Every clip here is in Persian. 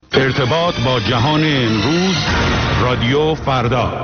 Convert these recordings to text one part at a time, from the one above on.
ارتباط با جهان امروز، رادیو فردا.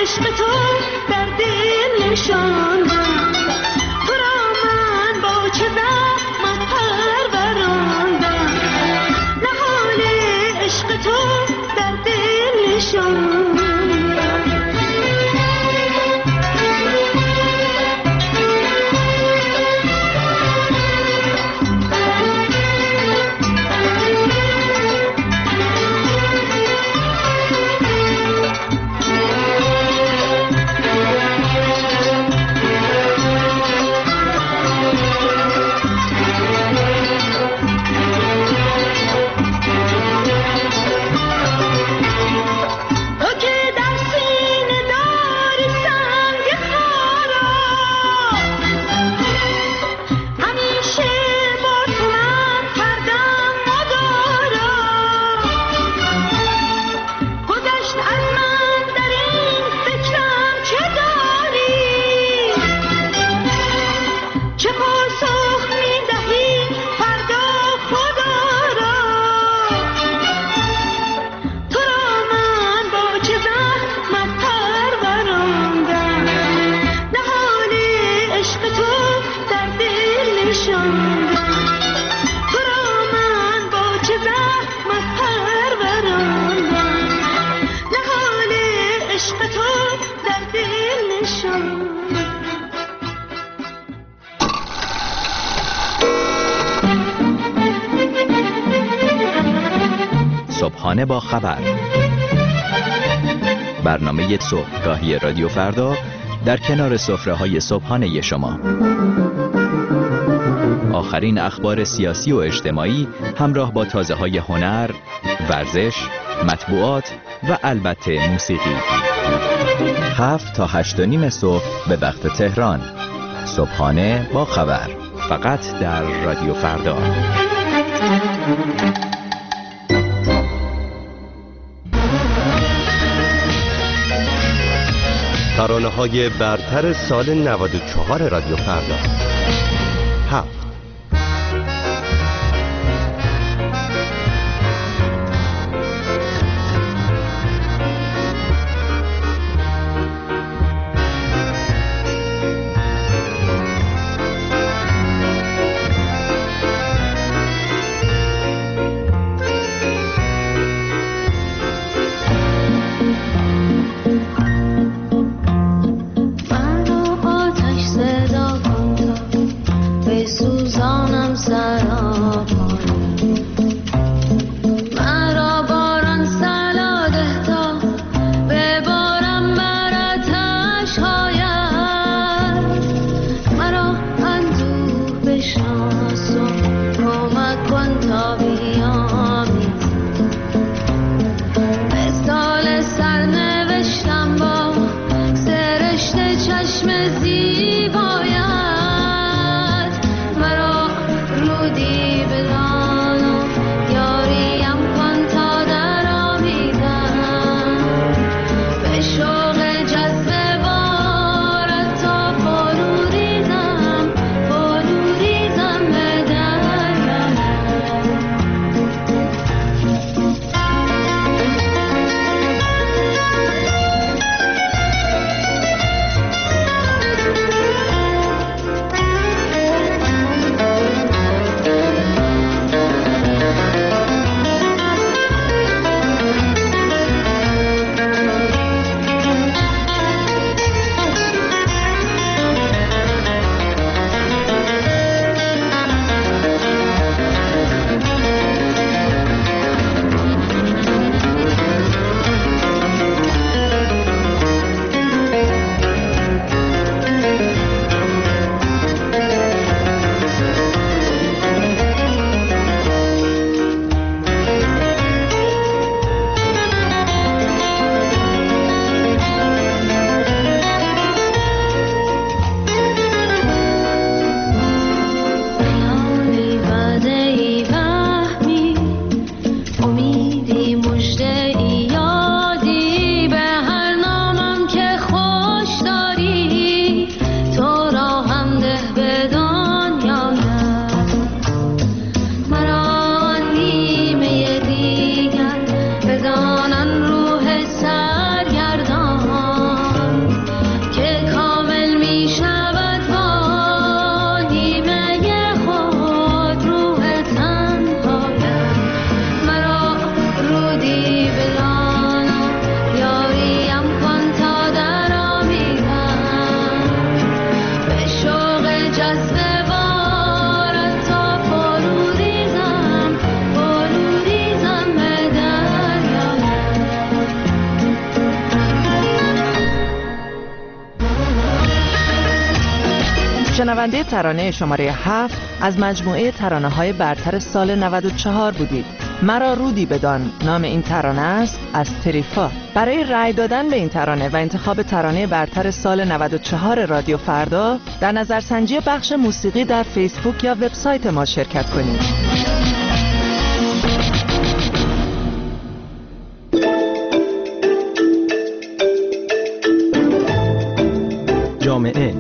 تو را من با چه صبحانه با خبر، برنامه صبحگاهی رادیو فردا در کنار سفره‌های صبحانه شما. آخرین اخبار سیاسی و اجتماعی همراه با تازه‌های هنر، ورزش، مطبوعات و البته موسیقی. 7 تا 8:30 صبح به وقت تهران. صبحانه با خبر، فقط در رادیو فردا. ترانه‌های برتر سال 94 رادیو فردا. 7. شنونده ترانه شماره 7 از مجموعه ترانه‌های برتر سال 94 بودید. مرا رودی بدان نام این ترانه است از تریفا. برای رأی دادن به این ترانه و انتخاب ترانه برتر سال 94 رادیو فردا در نظرسنجی بخش موسیقی در فیسبوک یا وبسایت ما شرکت کنید. جامعه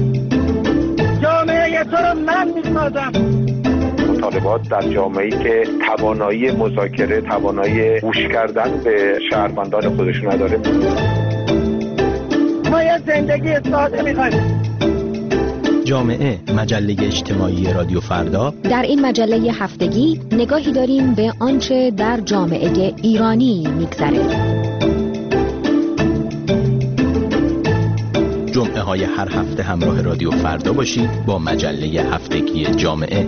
تو رو من میسازم. مطالبات در جامعه‌ای که توانایی مذاکره، توانایی گوش کردن به شهروندان خودشون نداره. ما یه زندگی ساده می‌خوایم. جامعه، مجله اجتماعی رادیو فردا. در این مجله هفتگی نگاهی داریم به آنچه در جامعه ایرانی می‌گذره. جمعه های هر هفته همراه رادیو فردا باشید با مجله هفتگی جامعه.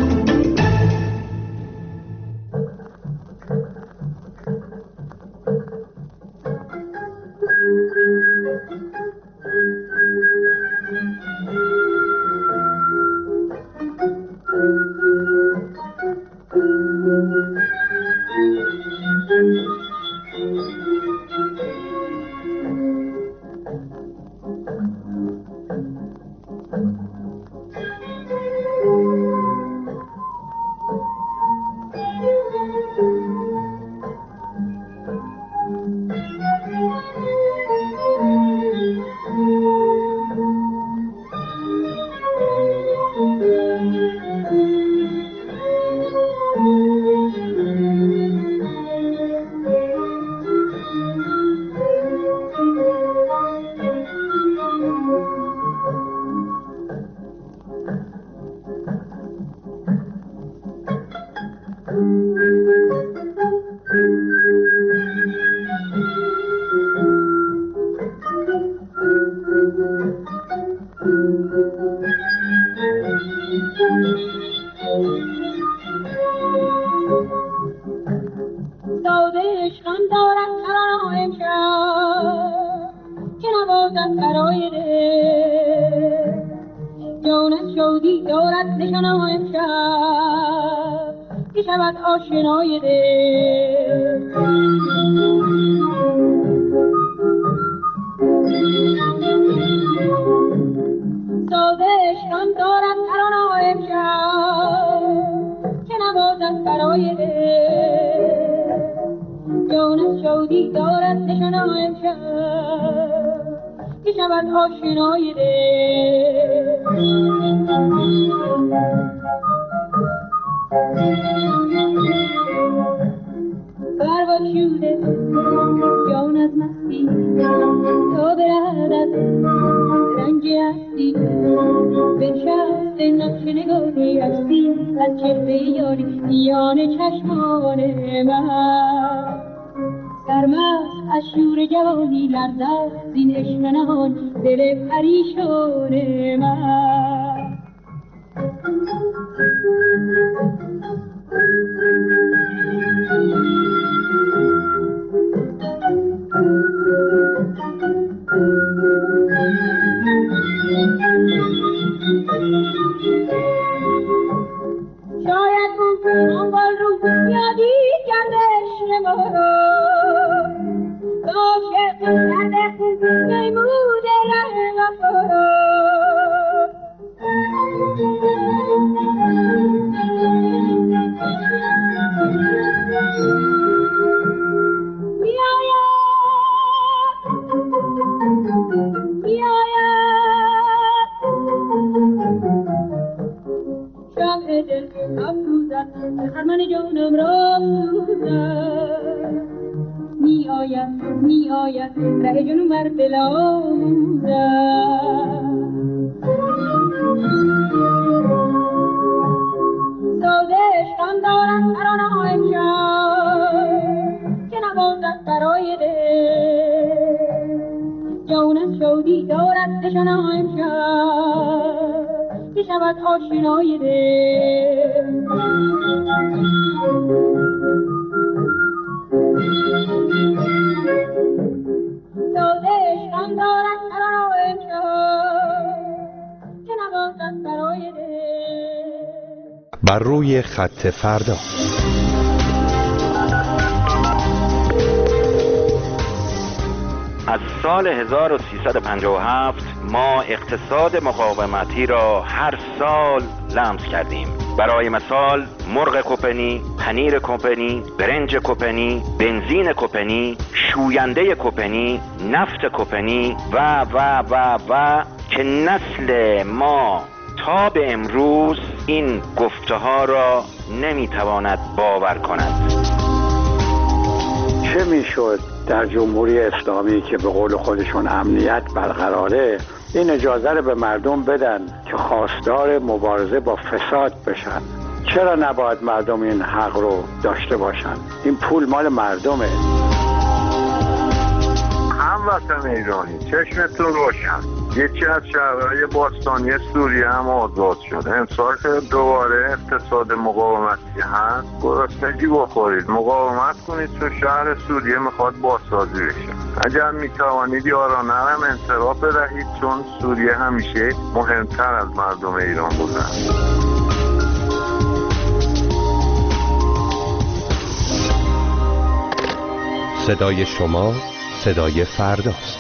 بر روی خط فردا. از سال 1357 ما اقتصاد مقاومتی را هر سال لمس کردیم. برای مثال مرغ کوپنی، پنیر کوپنی، برنج کوپنی، بنزین کوپنی، شوینده کوپنی، نفت کوپنی و و و و که نسل ما تا به امروز این گفته ها را نمیتواند باور کند. چه میشد در جمهوری اسلامی که به قول خودشون امنیت برقراره این اجازه رو به مردم بدن که خواستار مبارزه با فساد بشن. چرا نباید مردم این حق رو داشته باشن؟ این پول مال مردمه. هموطن ایرانی، چشمتون روشن. یکی از شهرهای باستانی سوریه هم آزاد شد. امسال که دوباره اقتصاد مقاومتی هست، گرسنگی بخورید، مقاومت کنید، چون شهر سوریه میخواد بازسازی بشه. اگر میتوانید یارانه هم انصراف بدهید، چون سوریه همیشه مهمتر از مردم ایران بوده. صدای شما صدای فرداست.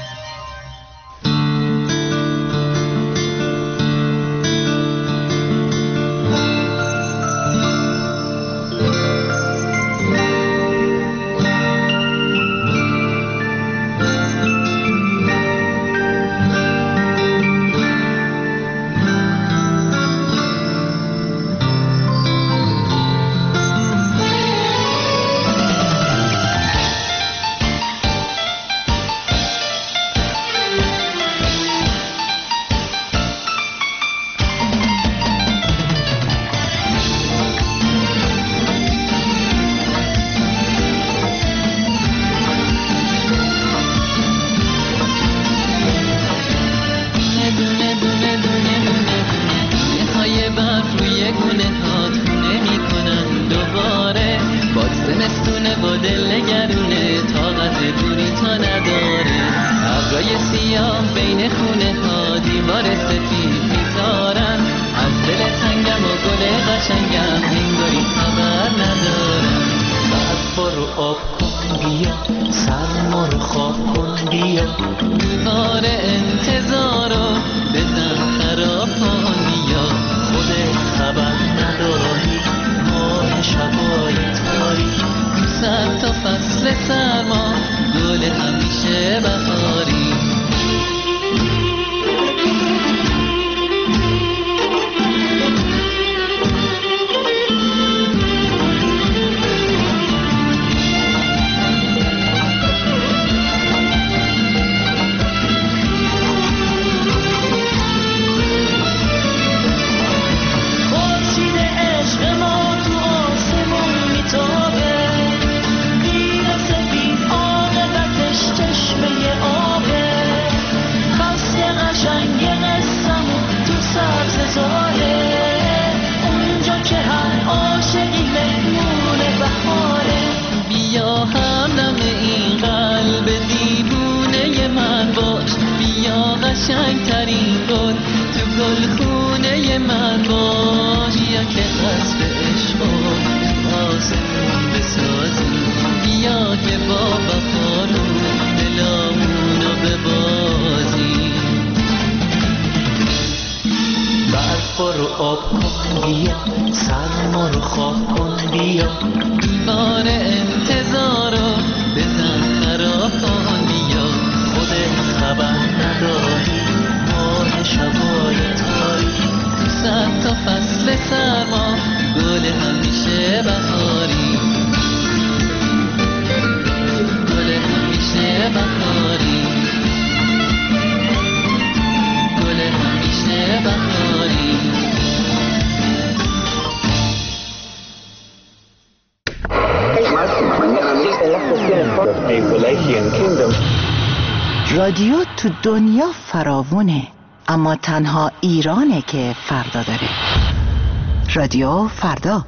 رادیو تو دنیا فراوونه، اما تنها ایرانه که فردا داره. رادیو فردا.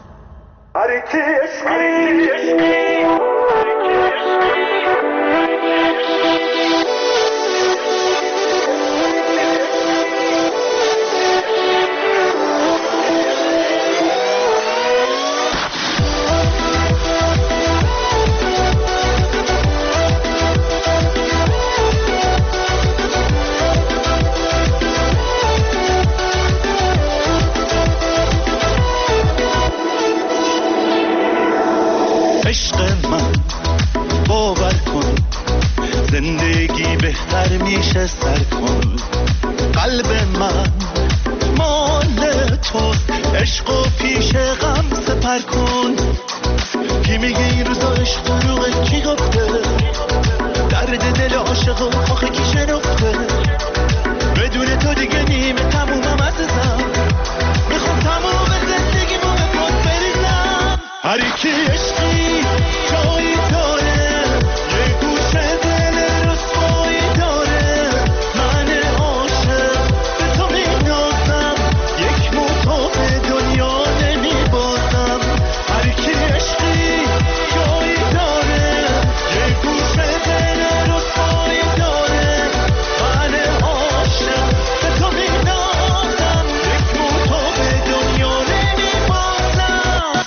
زندگی بهتر میشه سر کن. قلب من مال توست، عشق و پیش غم سپر کن. کی میگه این روزا عشق دروغه؟ کی گفته؟ درد دل عاشق و آخه کی شنفته؟ بدون تو دیگه نیمه تمومم عزیزم، میخوام تموم زندگیمو به پات بریزم. هر کی عشقی جایی داره، یه گوشه دل رسوایی داره، من عاشق به تو مینازم، یک موتا به دنیا نمیبازم. هر کی عشقی جایی داره، یه گوشه دل رسوایی داره، من عاشق به تو مینازم، یک موتا به دنیا نمیبازم.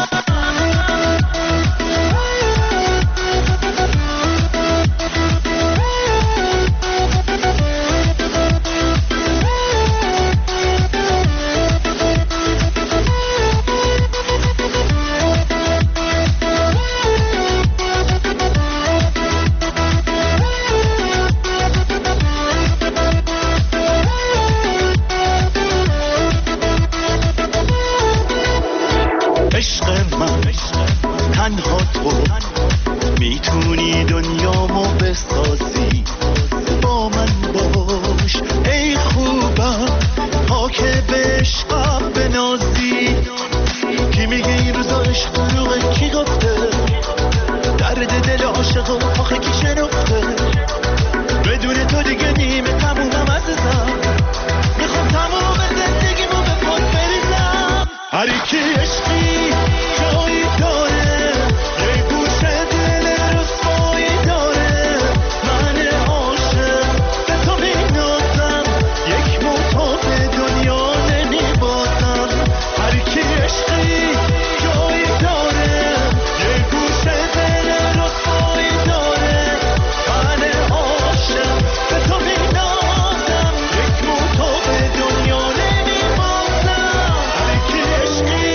عشق من تنها تو میتونی دنیامو بسازی، با من باش ای خوبم تا که به عشقم بنازی. کی میگه این روزا عشق دروغه، کی گفته درد دل عاشقو آخه کی شنفته؟ بدون تو دیگه نیمه تمومم عزیزم، میخوام تموم زندگیمو به پات بریزم. هر کی عشقی جایی داره، یه گوشه دل رسوایی داره، من عاشق به تو مینازم، یک موتا به دنیا نمیبازم. هر کی عشقی جایی داره، یه گوشه دل رسوایی داره، من عاشق به تو مینازم، یک موتا به دنیا نمیبازم. هر کی عشقی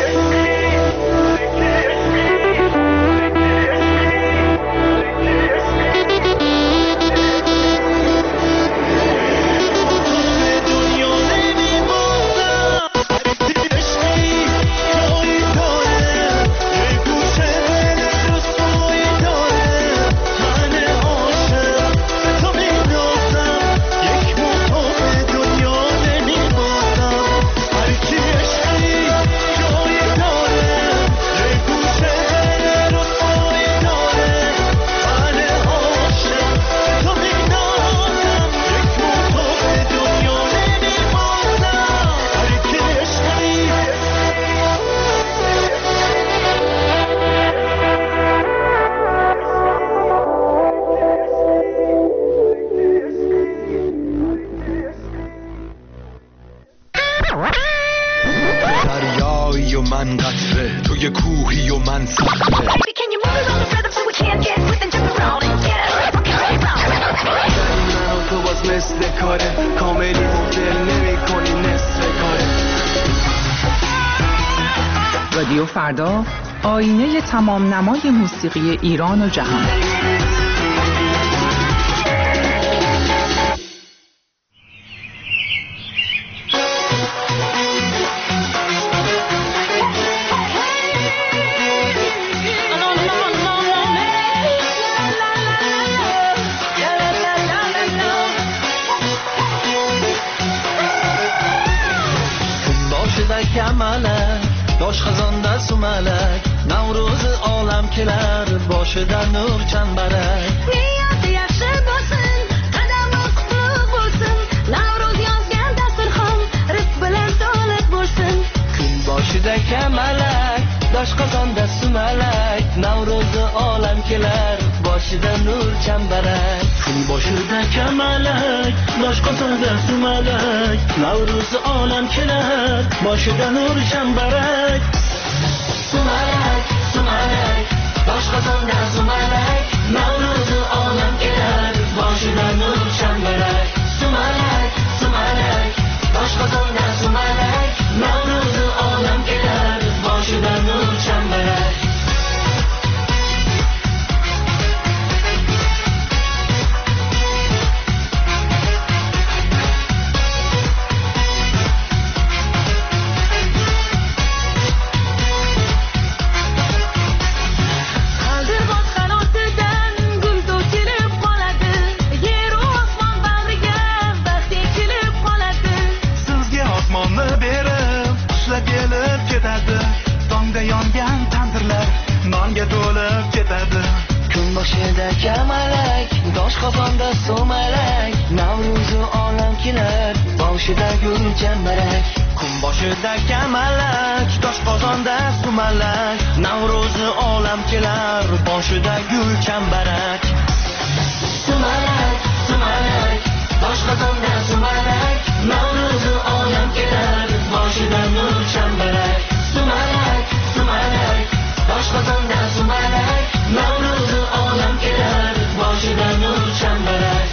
دریایی و من قطره، توی کوهی و من صخره. من و تو باز مثل کاره، کاملی و دل نمی کنی نصف کاره. رادیو فردا، آینه تمام نمای موسیقی ایران و جهان. باش خزان دست و ملک، نوروز عالم کلر باشه در نور چنبرک. نیازی یخشه باسن قدم و قطب باسن، نوروز یازگن دستر خان رس بلند دولت باسن. کن باشه دک ملک، داش خزان دست و ملک، نوروز عالم کلر باشه در نور چنبرک. کن باشه دک ملک، داش خزان دست و ملک، نوروز عالم کلر باشه در نور چنبرک. سملک سملک باش خزان در سملک، نوروز عالم کلر باشه در نور چنبرک. سملک سملک باش خزان در سملک، نوروز عالم کلر باشه در نور چنبرک. گل دو تیرم خالده، یه رو آسمان برگه وقتی کلی boshidagi malak dosh qozonda sumalak Navro'z olam kelar boshida gul chambarak kun boshidagi malak dosh qozonda sumalak Navro'z olam kelar boshida gul chambarak sumalak sumalak dosh qozonda sumalak Navro'z olam kelar boshida nur chambarak sumalak sumalak dosh qozonda sumalak Navro'z olam kelar boshida nur chambarak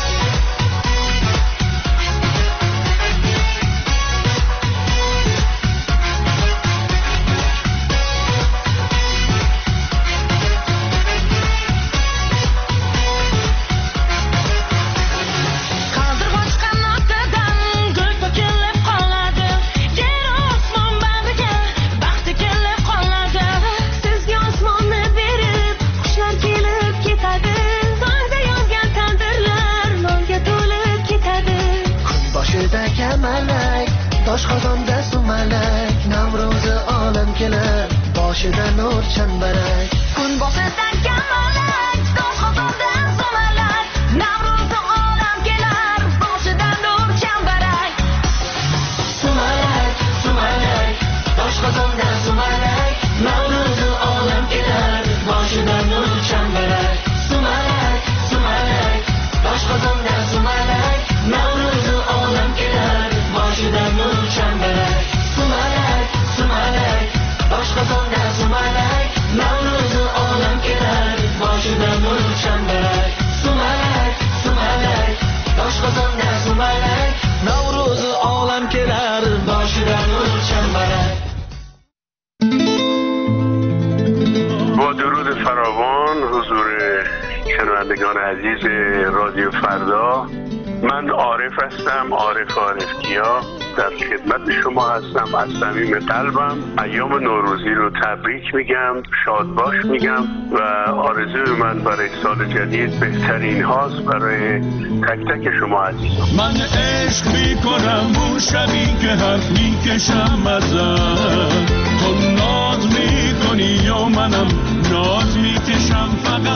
dosh qozonda sumalak Navro'z olam kelar boshida nur chambarak kun boshida kamalak dosh qozonda sumalak Navro'z olam kelar boshida nur chambarak sumalak sumalak dosh qozonda sumalak Navro'z olam kelar boshida nur chambarak sumalak sumalak dosh qozonda sumalak Navro'z olam kelar boshida nur chambarak sumalak sumalak dosh qozonda sumalak Navro'z olam kelar boshida nur chambarak sumalak sumalak dosh qozonda sumalak Navro'z olam kelar boshida nur chambarak با درود فراوان حضور شنوندگان عزیز رادیو فردا، من عارف هستم، عارف عارفکیا در خدمت شما هستم. از صمیم قلبم ایام نوروزی رو تبریک میگم، شاد باش میگم و آرزوی من برای سال جدید بهترین هاست برای تک تک شما عزیزان. من عشق میکنم اون شبی که حرف میکشم ازت، تو ناز میکنی یا منم ناز میکشم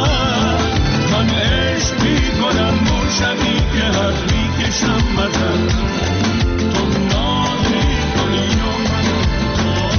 فقط. من عشق میکنم اون شبی که حرف میکشم ازت، تو ناز میکنی یا منم ناز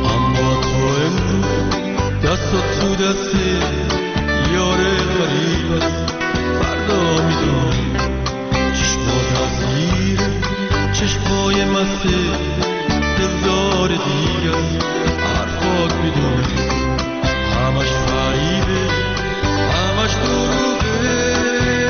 دست تو دست یار غریبم دلدار دیگه حرفات میدونم همش فریبه همش دروغه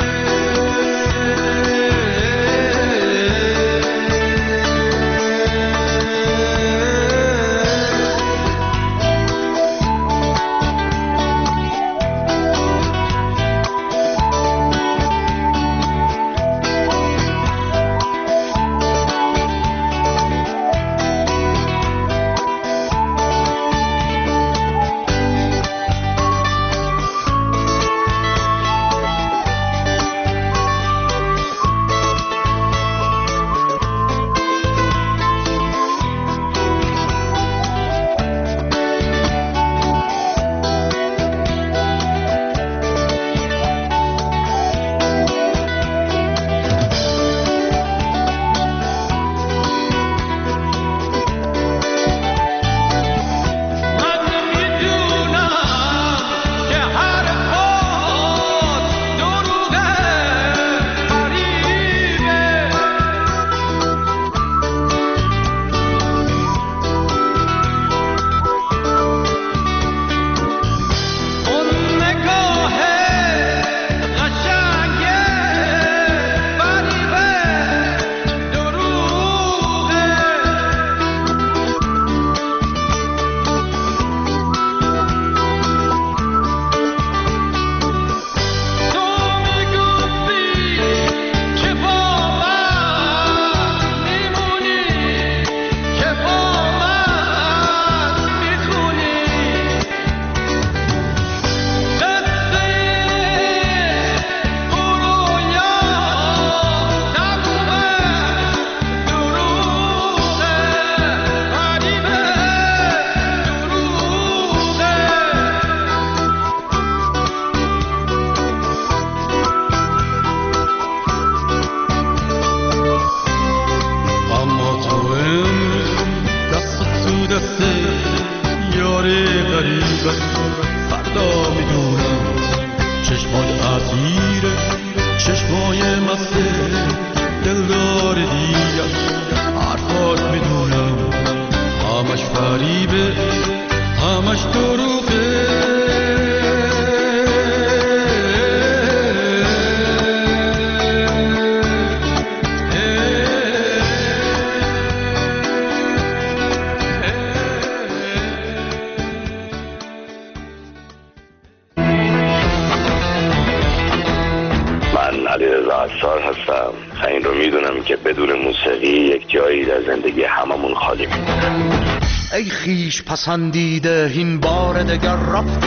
ای خیش پسندیده این بار دگر رفتی،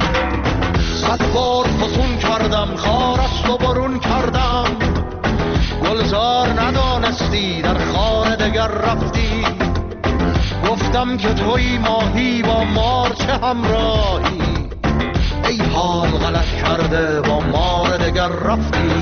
صد بار فسون کردم خار است و برون کردم، گلزار ندانستی در خانه دگر رفتی، گفتم که توی ماهی با مار چه همراهی، ای حال غلط کرده با مار دگر رفتی.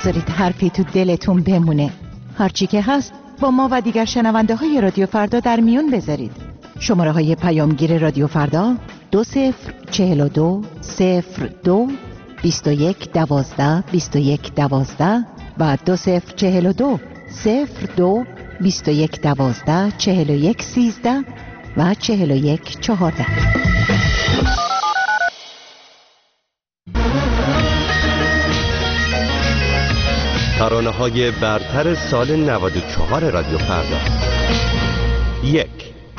نذارید حرفی تو دلتون بمونه. هرچی که هست با ما و دیگر شنونده های رادیو فردا در میون بذارید. شماره های پیامگیر رادیو فردا 2042 02 21 12 21 12 و 2042 02 21 12 41 13 و 41 14. ترانه‌های برتر سال 94 رادیو فردا. 1.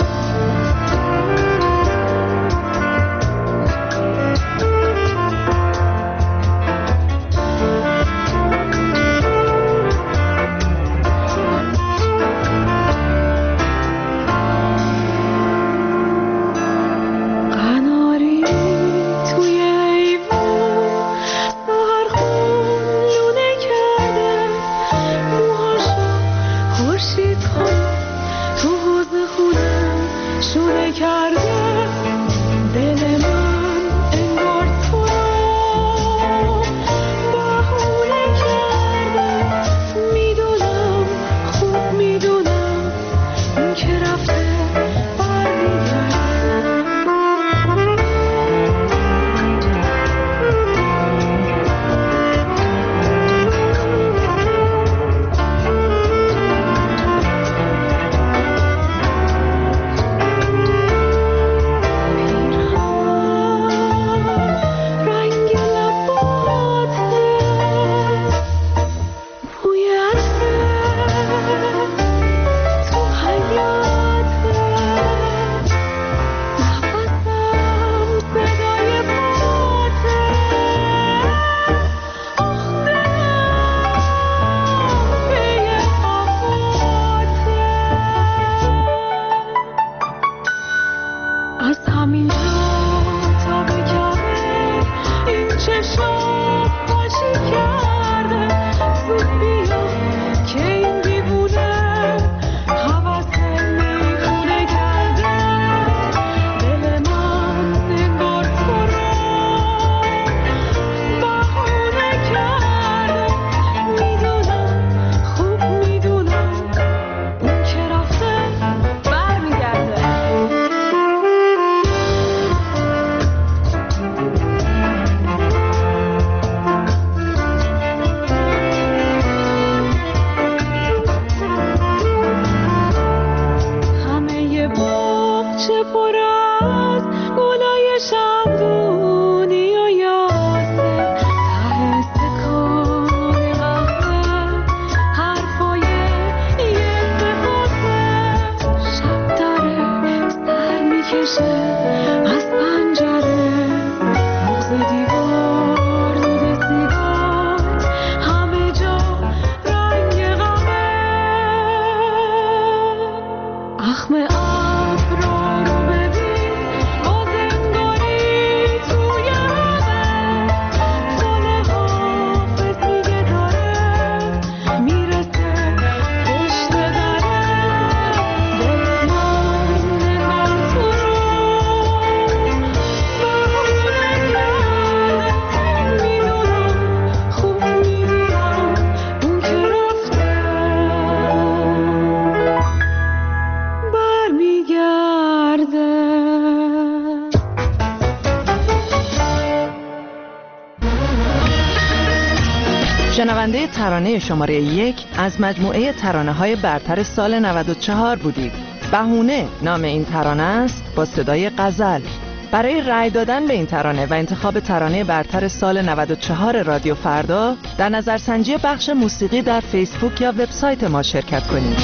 شنونده ترانه شماره 1 از مجموعه ترانه‌های برتر سال 94 بودید. بهونه نام این ترانه است با صدای غزل. برای رأی دادن به این ترانه و انتخاب ترانه برتر سال 94 رادیو فردا در نظرسنجی بخش موسیقی در فیسبوک یا وبسایت ما شرکت کنید.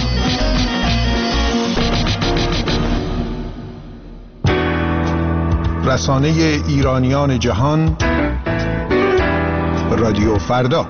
رسانه ایرانیان جهان رادیو فردا.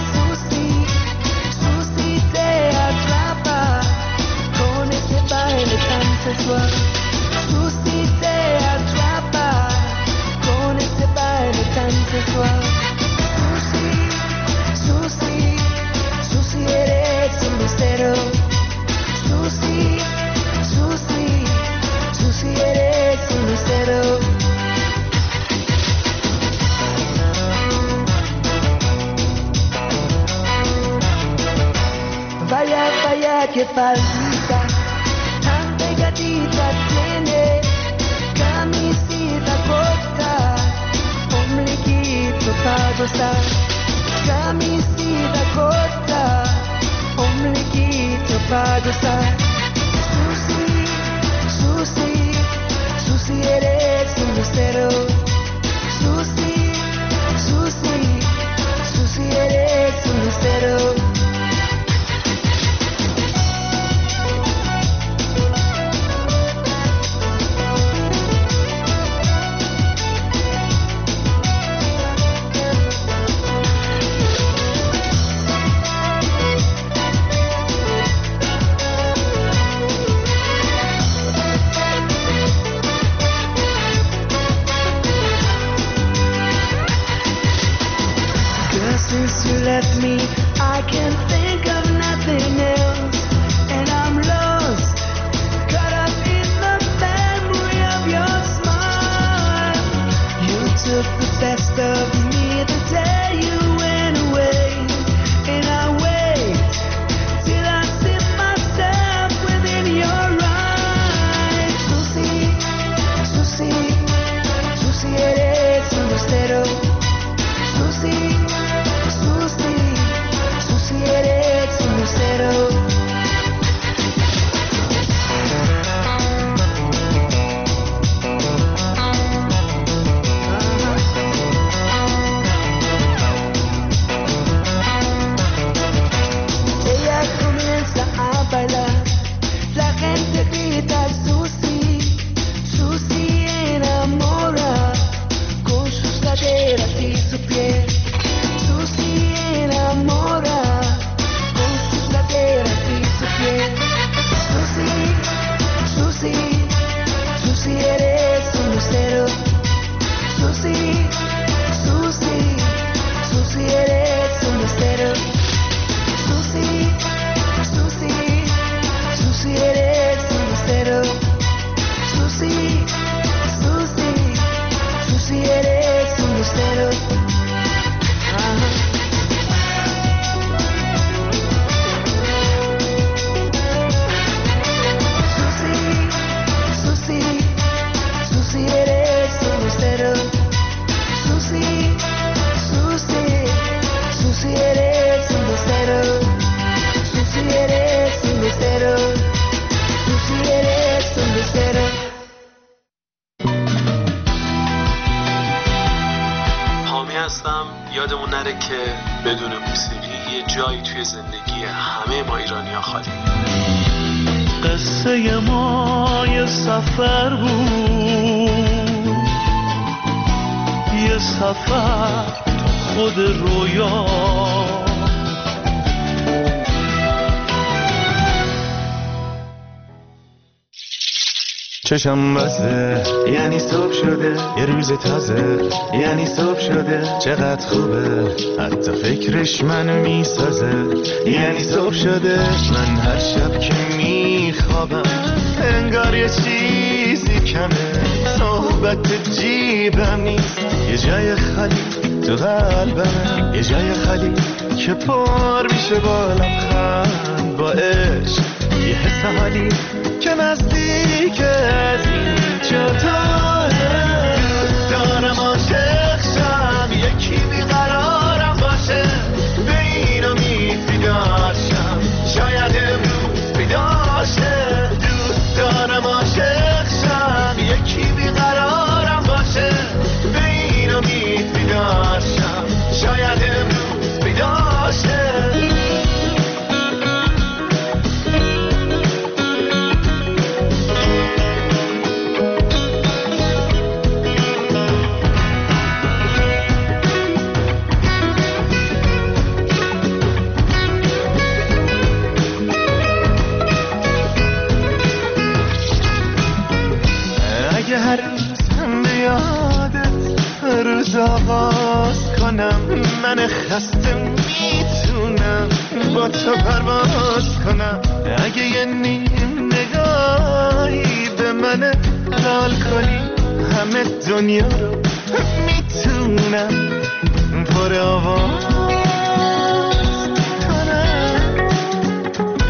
Con ese baile vaya que palpita, tan pegadita tiene, camisita corta, ombliguito para gozar, camisita corta, ombliguito para gozar. Susi, eres un lucero. Susi, eres un lucero. Since you left me, I can't think of nothing else, and I'm lost, caught up in the memory of your smile. You took the best of me the day you went away, and I wait till I see myself within your eyes. Susi, eres un lucero. Susi, eres un lucero. Ella comienza a bailar, la gente grita Susi, Susi enamora con sus caderas y su piel. Susi enamora con sus caderas y su piel. Susi, eres un lucero. Susi, eres un lucero. Susi, eres un lucero. Susi, eres un lucero. Susi, eres un lucero. Susi, eres un lucero. Susi, eres un lucero. Susi, eres un lucero. حامی هستم. یادمون نره که بدون موسیقی یه جایی توی زندگی همه ما ایرانی‌ها خالی. قصه ما یه سفر بود، یه سفر خود رویا. چشم بسته یعنی صبح شده، یه روز تازه یعنی صبح شده. چقدر خوبه حتی فکرش منو میسازه، یعنی صبح شده. من هر شب که میخوابم انگار یه چیزی کمه، صحبت جیبم نیست، یه جای خالی تو قلبم، یه جای خالی که پر میشه با لبخند، با عشق، یه حس حالی که نزدیک از اینجا تاره. دوست دارم عاشق شم، یکی بیقرارم باشه، به این امید بیدار شم، شاید امروز بیدار شه. دوست دارم عاشق شم، یکی بیقرارم باشه، به این امید بیدار شم، شاید امروز بیدار شه. هر روز هم به یادت روز آغاز کنم، من خسته میتونم با تو پرواز کنم. اگه یه نیم نگاهی به من لال کنی، همه دنیا رو میتونم پر آواز کنم.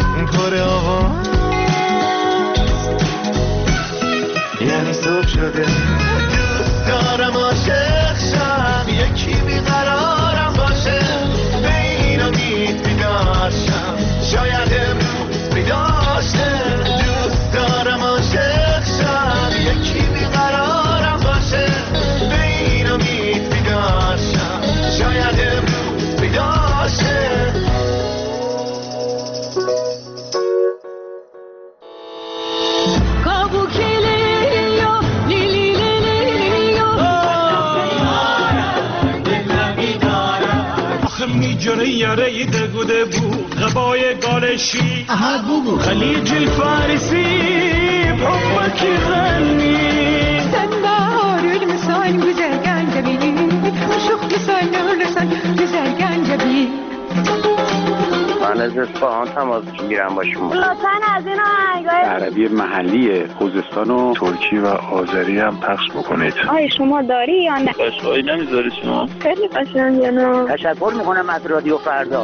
بو غبای گالشی خلیج الفارسي بحبك يغني سنبار المسان güzel Gancebi çok güzel olursan güzel Gancebi من از اصفهان تماس میگیرم با شما. لطفاً از این آهنگای عربی محلی خوزستان و ترکی و آذری هم پخش بکنید. آیا شما داری یا نه؟ قشنگی نمیذاری شما؟ خیلی قشنگه نه. تشکر میکنم از رادیو فردا.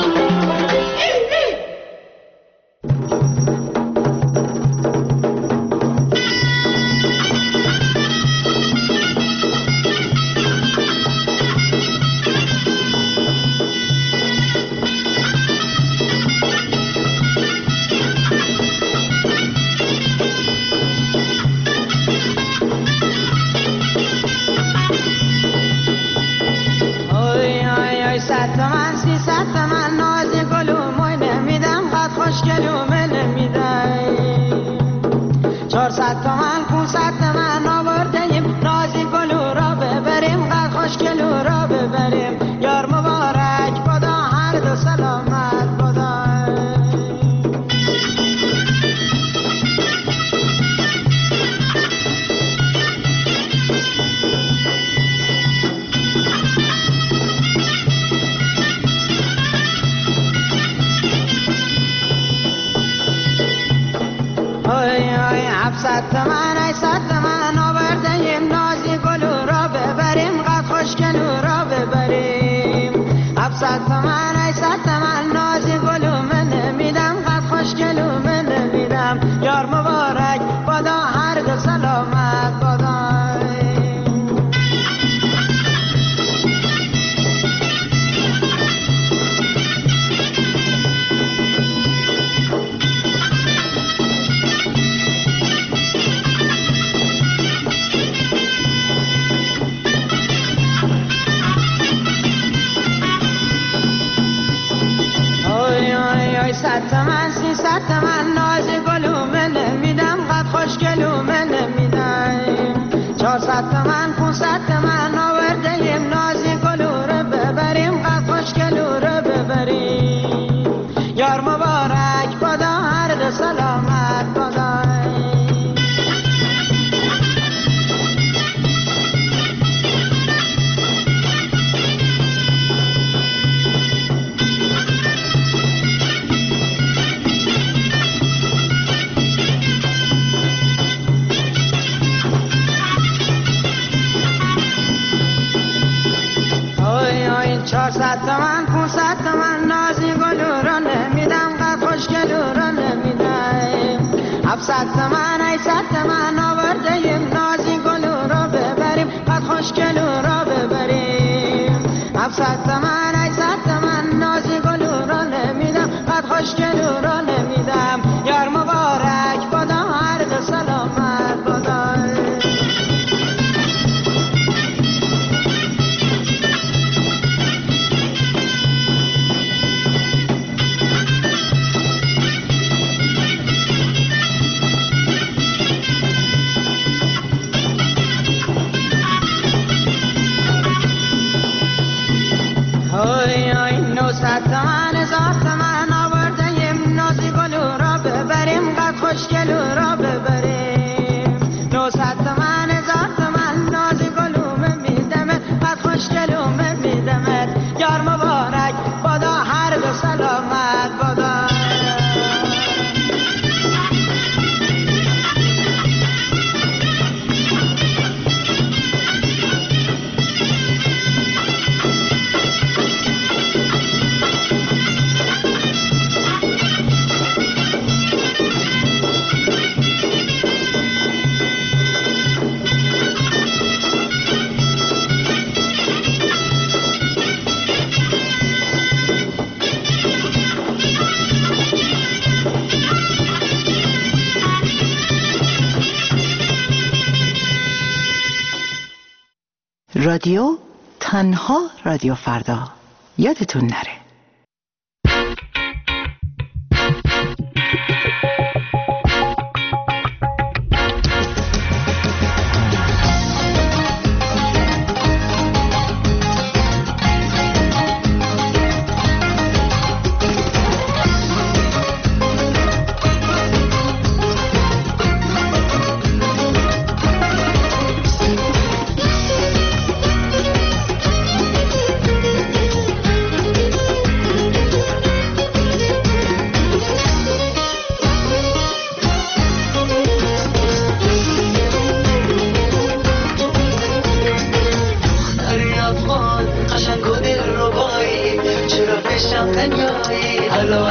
رادیو تنها رادیو فردا، یادتون نره.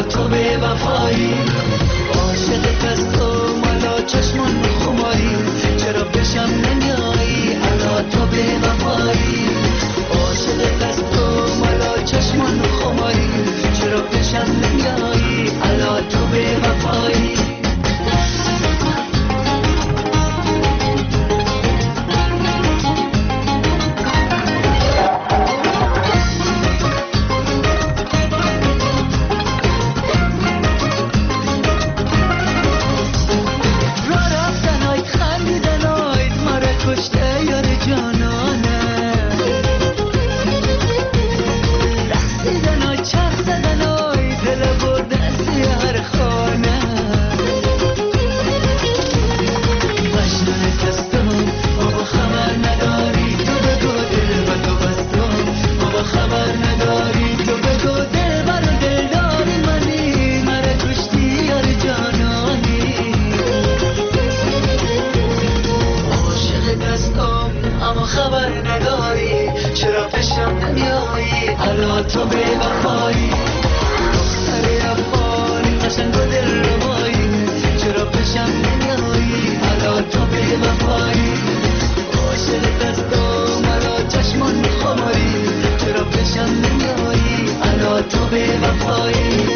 تو به وفایی عاشقت از تو مالا چشمان خماری چرا پیشم نمیایی الا تو به وفایی عاشقت از تو مالا چشمان خماری چرا پیشم نمیایی الا تو به وفایی تو به وفایی دختر افغانی قشنگ و دل ربایی چرا پیشم نمیایی الا تو به وفایی عاشقت از تو مرا چشمان خماری چرا پیشم نمیایی الا تو به وفایی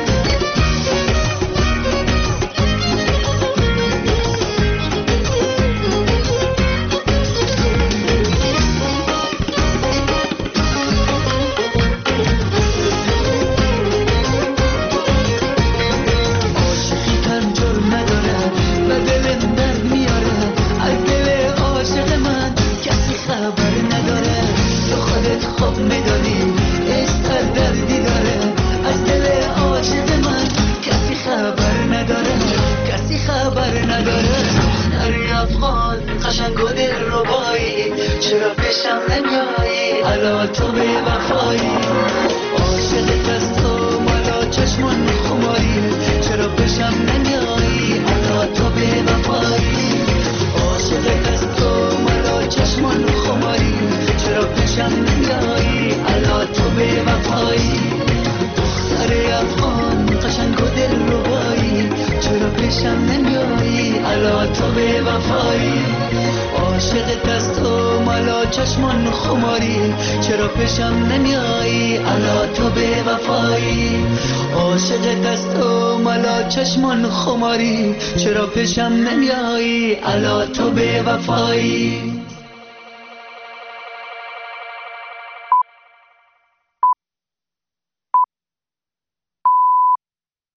چرا پیشم نمیایی الا تو به وفایی عاشقت از تو مالا چشمان خماری چرا پیشم نمیایی الا تو به وفایی عاشقت از تو مالا چشمان خماری چرا پیشم نمیایی الا تو به وفایی دختر افغان قشنگ و دل ربایی چرا پیشم نمیایی الا تو به وفایی عاشقت از تو مالا چشمان خماری چرا پیشم نمیایی الا تو به وفایی عاشقت از تو مالا چشمان خماری چرا پیشم نمیایی الا تو به وفایی